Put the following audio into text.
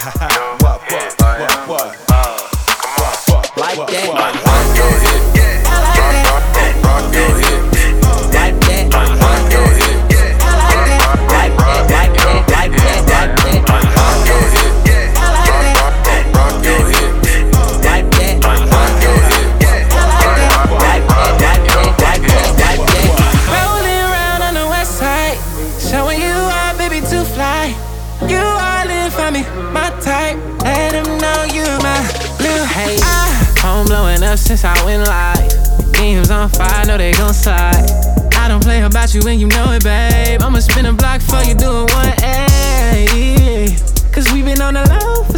Like that. Rock your hip. Rock your hip. Like that. Rock your hip. Like that. Like that. Like that. Like that. Rock your hip. Rock your hip. Like that. Rock your hip. Like that. Like that. Like that. Like that. Rolling around on the west side, showing you are, baby, to fly. You all in for me, my type. Let them know you my blue haze. Phone blowing up since I went live. Games on fire, know they gon' slide. I don't play about you and you know it, babe. I'ma spin a block for you doing 180. Cause we been on the low